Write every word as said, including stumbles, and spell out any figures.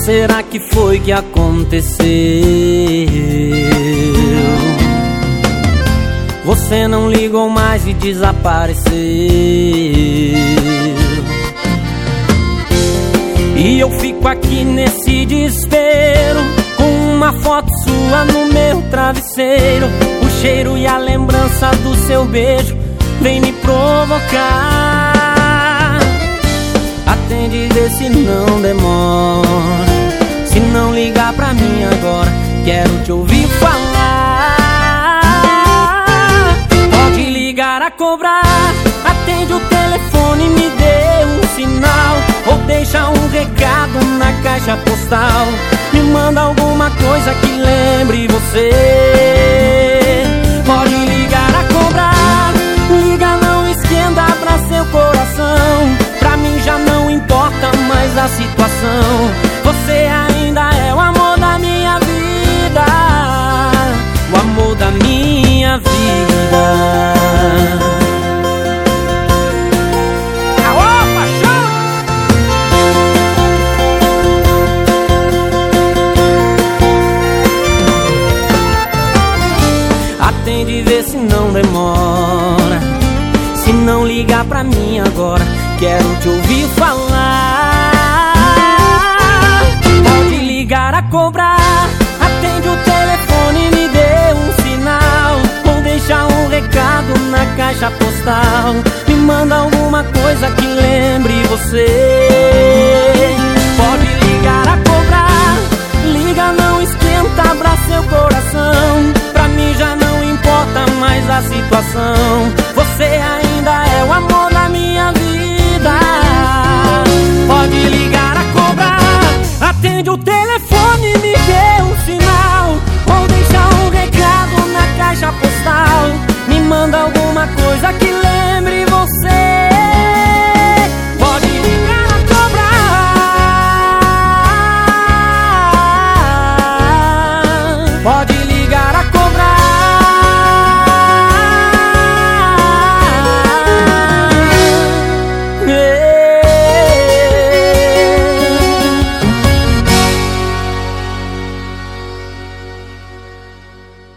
será que foi que aconteceu? Você não ligou mais e desapareceu. E eu fico aqui nesse desespero, com uma foto sua no meu travesseiro. O cheiro e a lembrança do seu beijo vem me provocar. Atende, vê se não demora. Se não ligar pra mim agora, quero te ouvir falar. Pode ligar a cobrar, atende o telefone, me dê um sinal, ou deixa um recado na caixa postal. Me manda alguma coisa que lembre você. Pode ligar a cobrar, liga, não esquenta pra seu coração. Pra mim já não importa mais a situação. Você ainda é o amor da minha vida, o amor da minha vida. Aô, paixão! Atende e vê se não demora. Se não ligar pra mim agora, quero te ouvir falar. Pode ligar a cobrar, atende o telefone, me dê um sinal, ou deixa um recado na caixa postal. Me manda alguma coisa que lembre você.